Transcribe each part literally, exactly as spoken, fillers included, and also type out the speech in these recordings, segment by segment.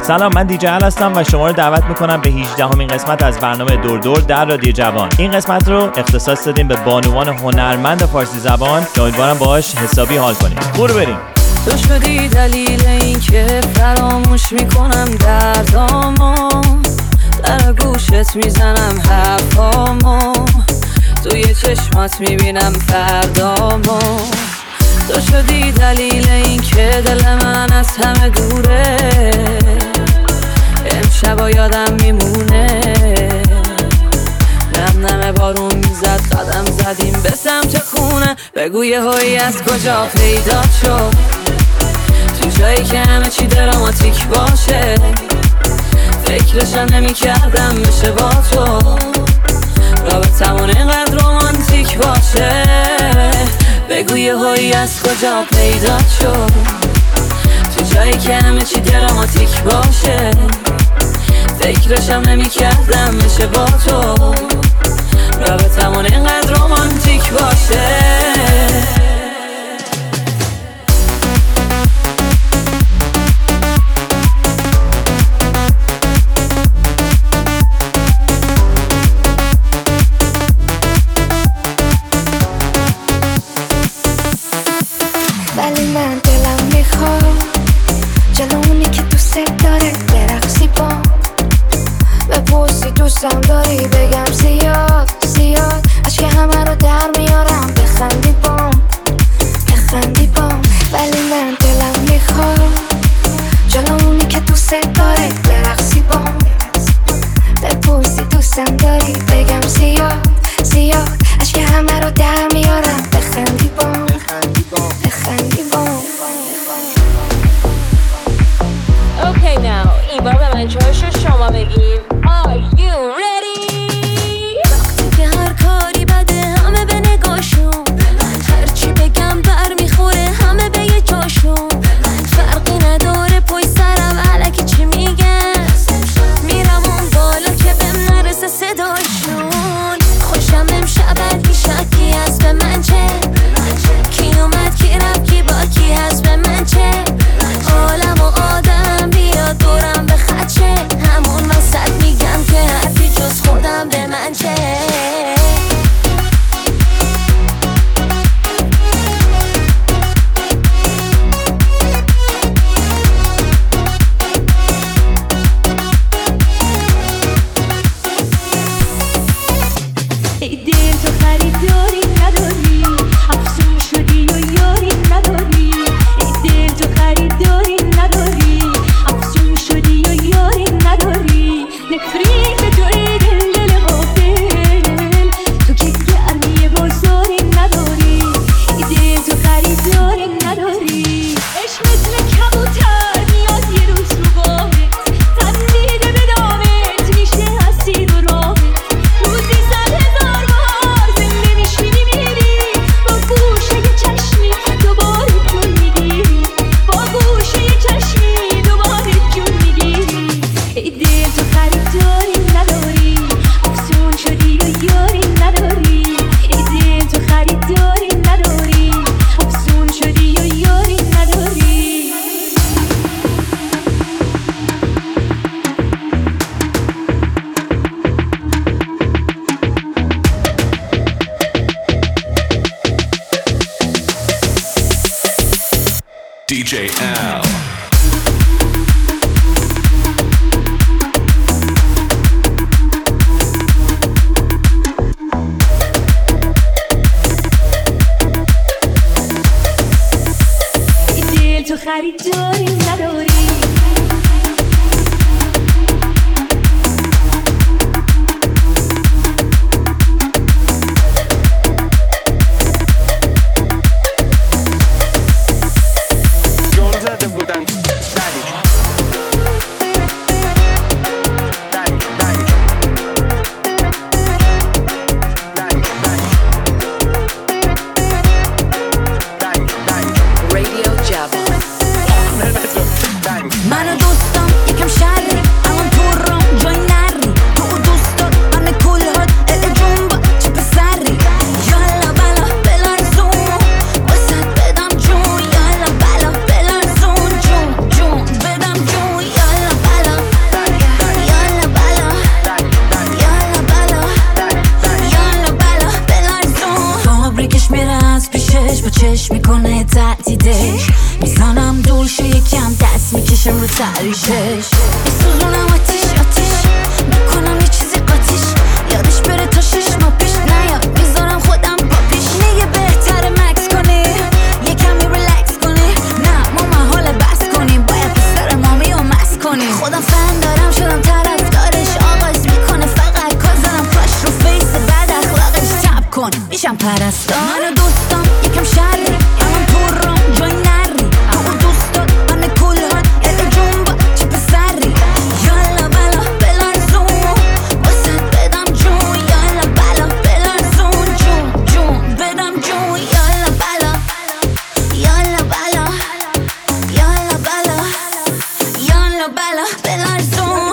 سلام، من دیجی ال هستم و شما رو دعوت میکنم به هجدهمین قسمت از برنامه دور دور در رادیو جوان. این قسمت رو اختصاص دادیم به بانوان هنرمند فارسی زبان که امیدوارم باهاش حسابی حال کنیم. برو بریم. تو شدی دلیل این که فراموش میکنم دردامو، در گوشت میزنم حرفامو، توی چشمات میبینم فردامو. تو شدی دلیل این که دل من از همه دوره، امشبا یادم میمونه. نم نم بارون میزد، قدم زدیم به سمت خونه. بگو یه هایی از کجا پیدا شد، تو جایی که همه چی دراماتیک باشه. فکرشم نمی کردم میشه با تو رابطمون اینقدر رومانتیک باشه. بگو یه هایی از کجا پیدا شد، تو جایی که همه چی دراماتیک باشه. فکرشم نمی کردم میشه با تو رابطمون اینقدر رومانتیک باشه. ولی من دلم میخواد جلو اونی که دوست داره برقصی با بپرسی دوستم داری، بگم زیاد زیاد عشق همه رو در میارم. بخندی بام بخندی بام. ولی من دلم میخواد جلو اونی که دوست داره برقصی با بپرسی دوستم داری، بگم زیاد زیاد عشق همه رو در میارم. بخندی بام بخندی بام. Okay now این بار به من چهارشو شما بگیم. Are you ready؟ وقتی که هر کاری بده همه به نگاشون، هرچی بگم بر میخوره همه به یه جاشون. فرقی نداره پای سرم علکی چی میگن، میرم اون بالا که بهم نرسه صداشون. خوشم امشب هرکی شکی هست به من چه، کی اومد کی رفت کی با کی هست به من چه. عالم و آدم بیاد دورم به خدشه، همون وسط میگم که حرفی جز میشم رو تعریشش میسوزونم آتیش آتیش میکنم یه چیزی قاتیش یادش بره تا شش ماه پیش نیاد میذارم خودم با پیش میگه بهتره مکس کنی یه کمی ریلکس کنی نه ما محاله بس کنیم باید پسر مامی و مس کنیم خودم فن دارم شدم طرف دارش آغاز میکنه فقط کازنم کاش رو فیس بد اخلاقش تب کن میشم پرستار من و دوستام یکم شری اما تو رام جای نری تو دوستات من کلان یه جون با چی پسری یالا بلا بلارزون واسد بدم جون یالا بلا بلارزون جون جون بدم جون یالا بلا یالا بلا یالا بلا یالا بلا بلارزون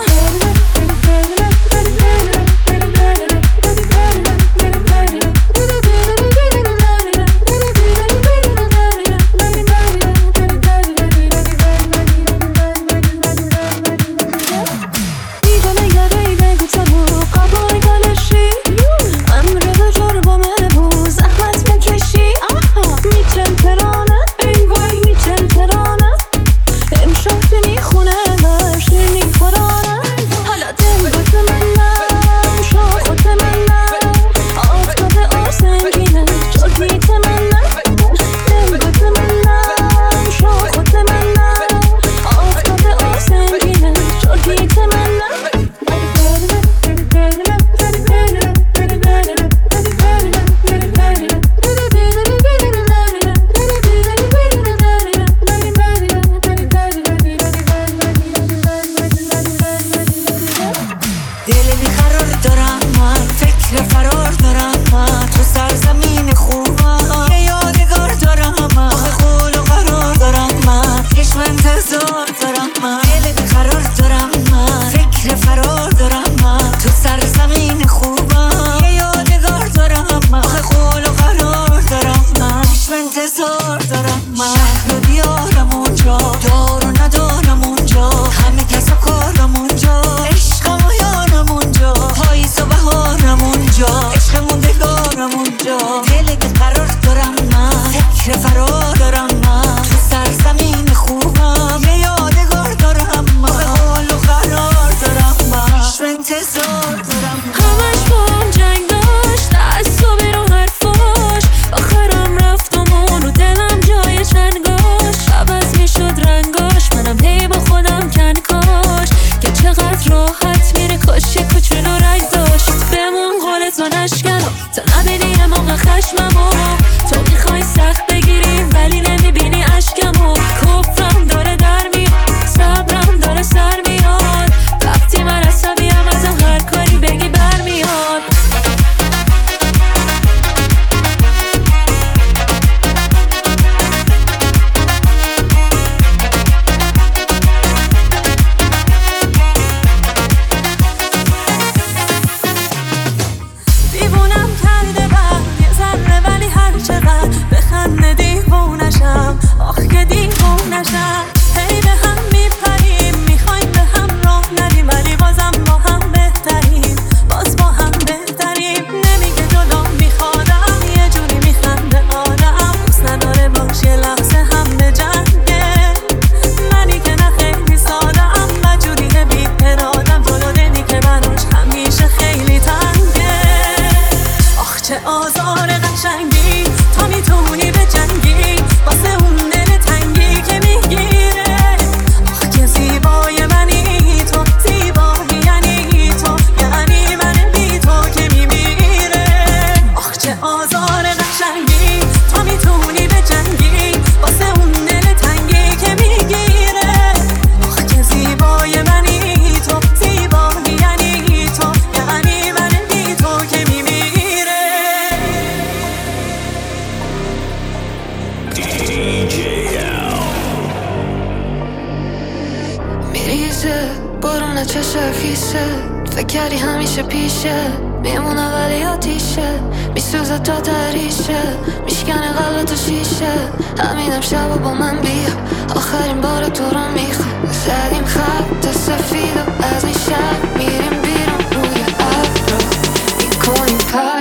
بارون چشم خیسه فکر کردی همیشه پیشه میمونه ولی آتیشه میسوزه تا تریشه میشکنه قلبتو شیشه همینم شب با من بیا آخرین بار تو رو میخوام زدیم خط سفید و از این شب میریم بیرون روی ابرا میکنیم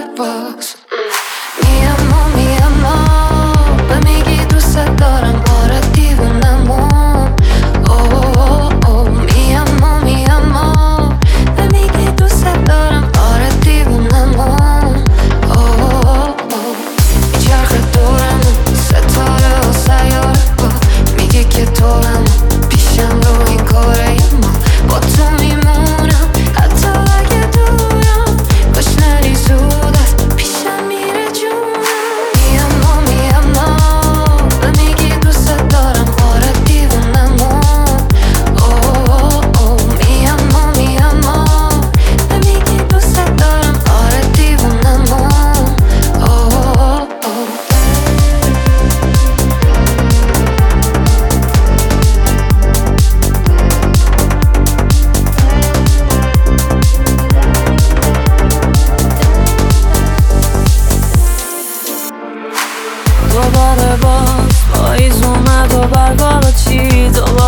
پرواز میم و میم و به میگی دوست دارم آره دیوونمون اوه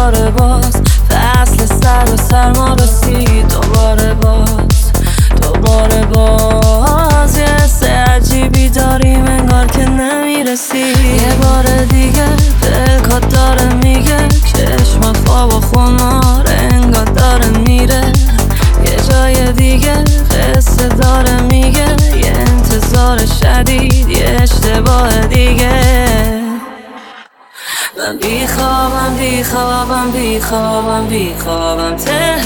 دوباره باز فصل سرد و سرما رسید دوباره باز دوباره باز یه حس عجیبی داریم انگار که نمیرسی یه بار دیگه دلکات داره میگه چشم خواب و خمار انگار داره میره یه جای دیگه قصه داره میگه یه انتظار شدید یه اشتباه دیگه من بیخوابم بیخوابم بیخوابم بیخوابم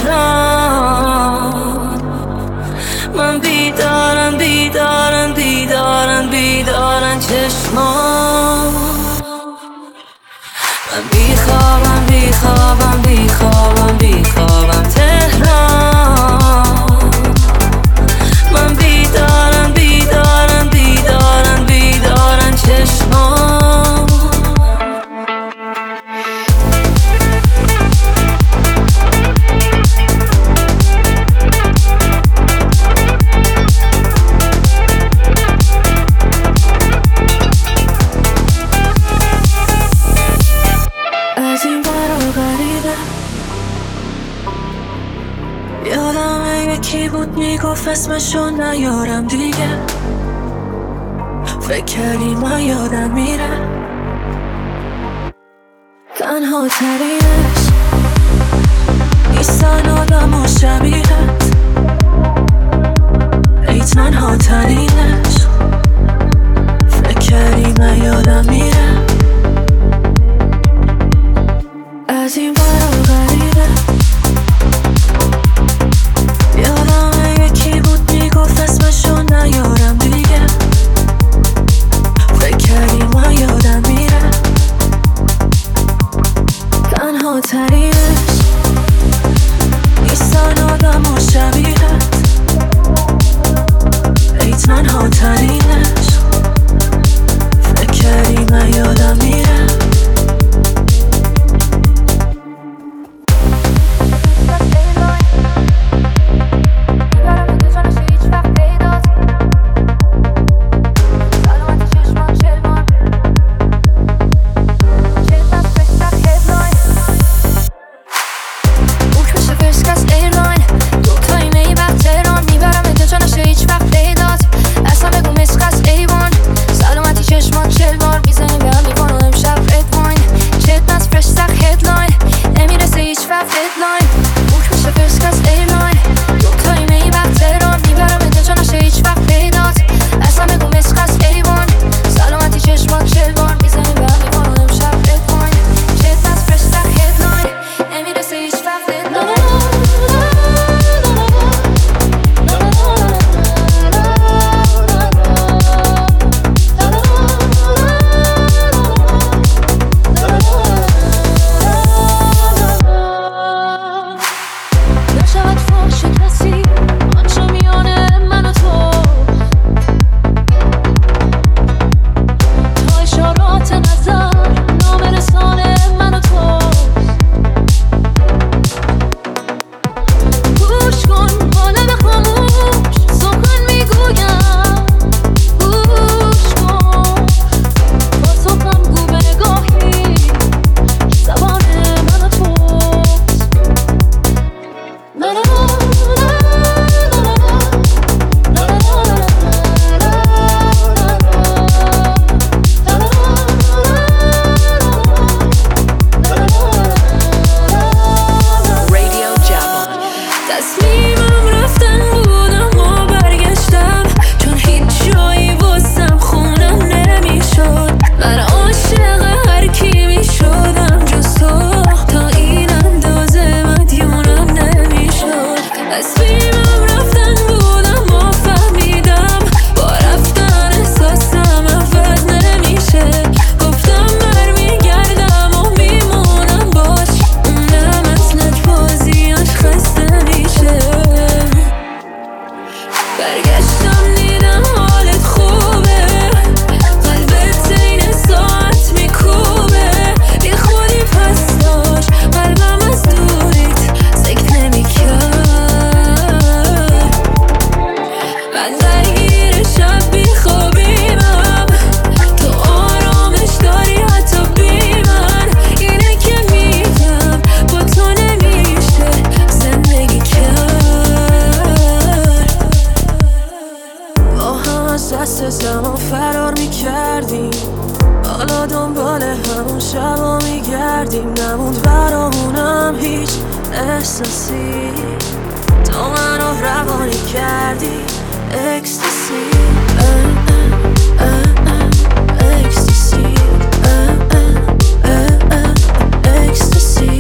تهران من بیدارم بیدارم بیدارم بیدارم چشمان من بیخوابم بیخوابم بیخوابم بیخوابم تهران من بیدارم بیدارم بیدارم بیدارم چشمان یکی بود میگفت اسمشو نیارم دیگه فکر کردی من یادم میره تنها ترینش نیستن آدم و شبیهت ای تنها ترینش فکر کردی من یادم میره از این برا غریبه یادم یکی بود میگفت اسمشو نیارم دیگه فکر کردی من یادم میره تنها ترینش نیستن آدم و شبیهت ای تنها ترینش فکر کردی من یادم میره شدم جز تو تا این اندازه مدیونم نمیشد زمان فرار میکردیم، حالا دنبال همون شبا میگردیم. نموند برامونم هیچ احساسی، تو منو روانی کردی اکستاسی. اکستاسی اکستاسی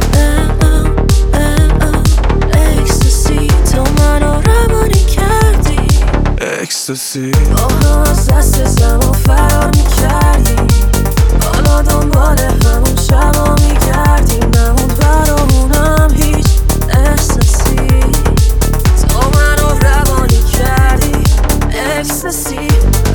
اکستاسی، تو منو روانی کردی اکستاسی. با هم از دست زمان فرار میکردیم، حالا دنبال همون شبا میگردیم. نموند برامونم هیچ احساسی، تو منو روانی کردی اکستاسی.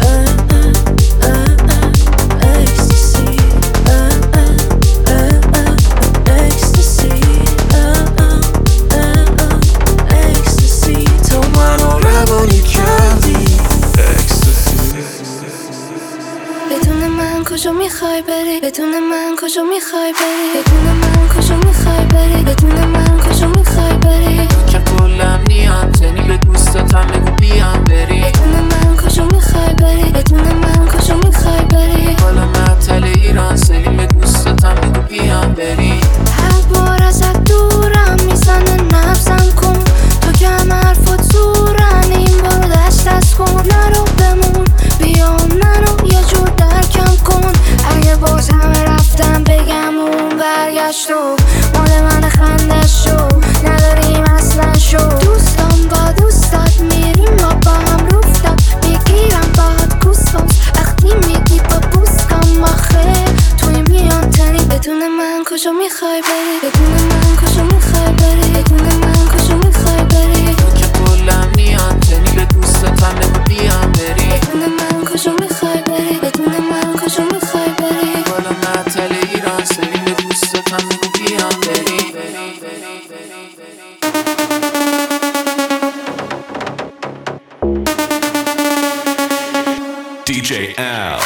کجا میخوای بری؟ بدون من کجا میخوای بری؟ بدون من کجا میخوای بری؟ بدون من کجا میخوای بری؟ که کلم نیام تنی به دوستاتم بگو بیام بری. بدون من کجا میخوای بری؟ بدون من کجا میخوای بری؟ بالا معطل ایران سلیم به دوستاتم بگو بیام بری. هر بار ازت دورم میزنه نبزم کن، تو که همه حرفات زورن، این بارو دست دست کن. نرو بمون بیا منو یه جور درکم کن، اگه باز همه رفتم بگم اون برگشت و مال من خندش شو، نداریم اصلا شو. دوستان با دوستات میریم ما با هم روفتاد، میگیرم باهات گوسبامز وقتی میگی با بوسکام. آخه توی میان تنی بدون من کجا میخوای بری؟ بدون من کجا میخوای بری؟ بدون من کجا میخوای بری؟ تو که کلم نیام تنی به دوستاتم بگو بیام بری. بدون من کجا میخوای بری؟ بدون من کجا میخوای بری؟ بالا معطل ایران سلیم به دوستاتم بگو بیام بری. دی جی Al.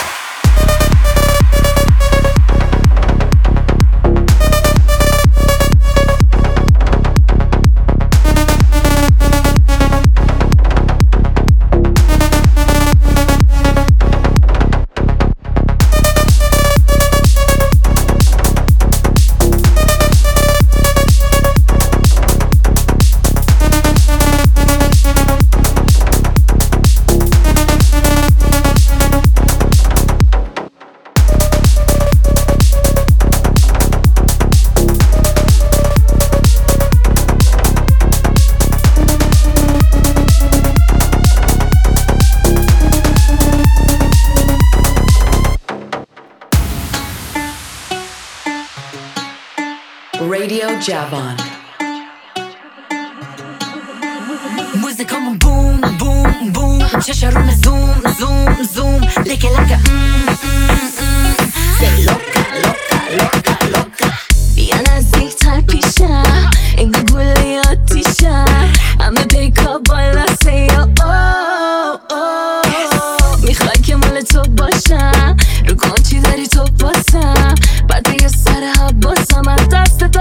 Radio Javon. موزیکامون بوم بوم بوم، چشارون زوم زوم زوم، لکه لکه سی لوکا لوکا لوکا لوکا. بیا نزدیک‌تر پیشم، این گلوله آتیشم، همه پیکا بالا سی او او. میخوای که مال تو باشم، رو کن چی داری تو باسم، بعد یه سر حباسم از دست تو.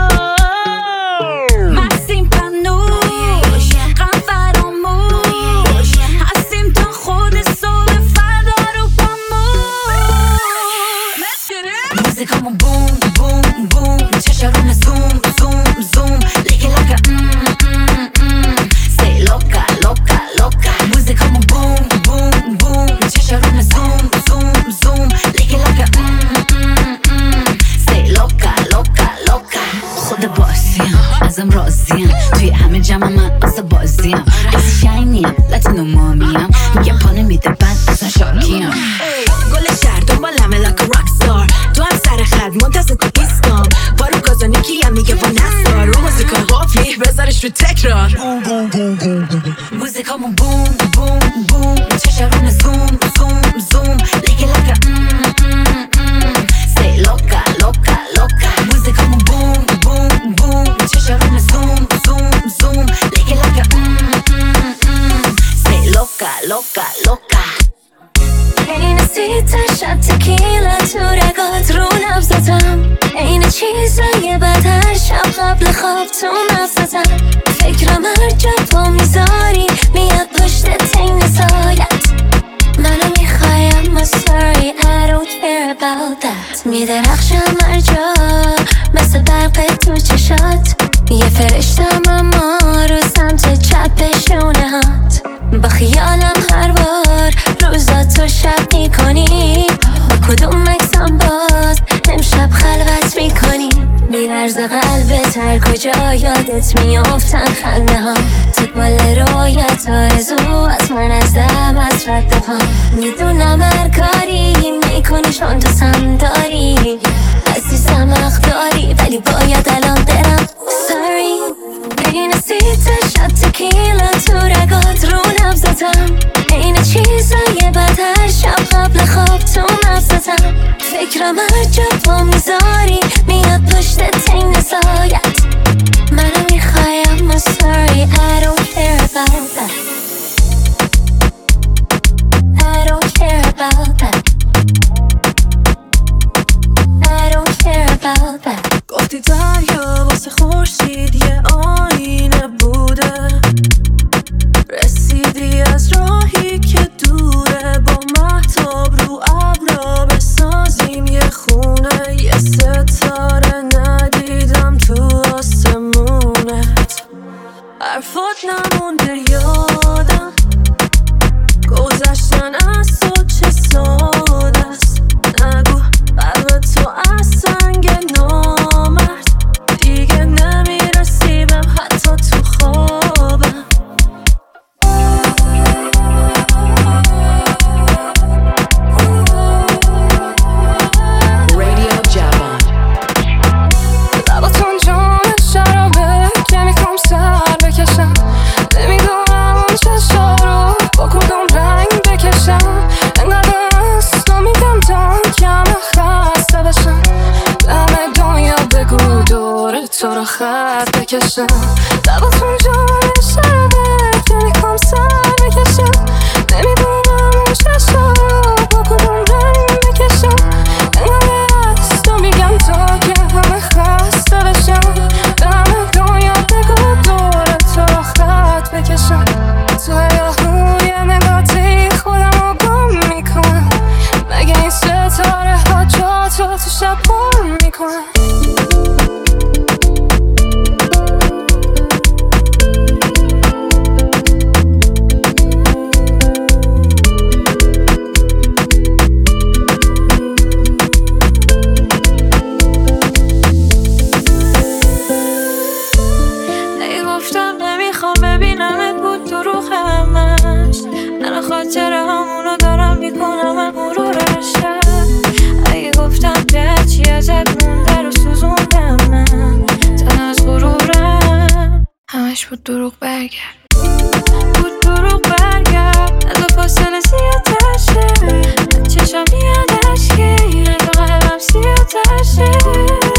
مکسیم پنوش غم فراموش، هستیم تا خود صبح فردا رو پاموش. موزیکامون بوم بوم بوم، چشارون زوم زوم زوم، لکه لکه سی لوکا لوکا لوکا. موزیکامون بوم بوم بوم، چشارون زوم زوم زوم، لکه لکه سی لوکا لوکا لوکا. خود باسیم ازم راضیم، توی همه جمع من اصلا بازیم. از شاینیم لاتینو مامیم، میگم پانه میده بعد اصلا شاکیم. گل شهر دنبالمه لکه راکستار، تو هم سر خط منتظر تو ایستام. بارو گازانی کیم میگه با نستار، رو موزیکا قافلی بذارش رو تکرار. موزیکامون بوم بوم بوم، چشارون زوم زوم زوم، لکه لکه سی لوکا لوکا لوکا. موزیکامون بوم بوم بوم، چشارون زوم زوم زوم، لکه لکه سی لوکا لوکا لوکا. این سیت شب تکیلا تو رگات رو نبزتم، این چیزای بد هر شب قبل خواب تو نفستم. فکرم هر جا پا میذاری میاد پشت تین سایت، منو sorry I don't care about that. میدرخشم هر جا مثل برق تو چشات، یه فرشتم اما رو سمت چپ شونه هات. با خیالم هر بار روزاتو شب میکنی، با کدوم مکسم باز امشب خلوت میکنی. میلرز قلبت هر کجا یادت میافتن خنده ها، تو بال رویت آرزو از من از دم از رد پا. میدونم هر کاری میکنی چون دوستم داری، عزیزم حق داری ولی باید الان برم. Sorry این سیت شب تکیلا تو رگات رو نبزتم، این چیزای بد هر شب قبل خواب تو مبزتم. فکرم هر جا پا میذاری میاد پشت تین نزایت، منو میخوایم. I'm sorry I don't care about that. I don't care about that. I don't care about that. گفتی دریا واسه خورشید یه آینه بوده، رسیدی از راهی که دوره، با مهتاب رو ابرا بسازیم یه خونه. یه ستاره ندیدم تو آسمونت، حرفات نمونده یادم، گذشتن از تو چه ساده است. نگو قلب تو از سنگ نامرد، دیگه نمیرسیبم حتی تو خوابم. Radio Jabon. لباتون جام شرابه که میخوام سر بکشم، نمیدونم اون چشا رو با کدوم رنگ بکشم. انقدر استا میگم تا کم خسته بشم، دم دنیا بگو دور تو رو خط بکشم. لباتون جام شرابه که میخوام سر بکشم، نمیدونم اون چشا رو با کدوم رنگ بکشم. انقدر استا میگم تا که همه خسته بشم، دم دنیا بگو دور تو رو خط بکشم. تو یهو یه نگاهی خودم رو گم میکنم، مگه این ستاره ها جا تو تو شب پر میکنم. ای گفتم نمیخوام ببینمت بود دروغ همش، من خاطر همونو دارم میکنم من مرورش. ای گفتم که چی ازت مونده رو سوزوندم من تن از غرورم، همش بود دروغ. برگرد بود دروغ، برگرد از و فاصله زیادشه، من چشم میاد اشکی تو قلبم سیاتشه.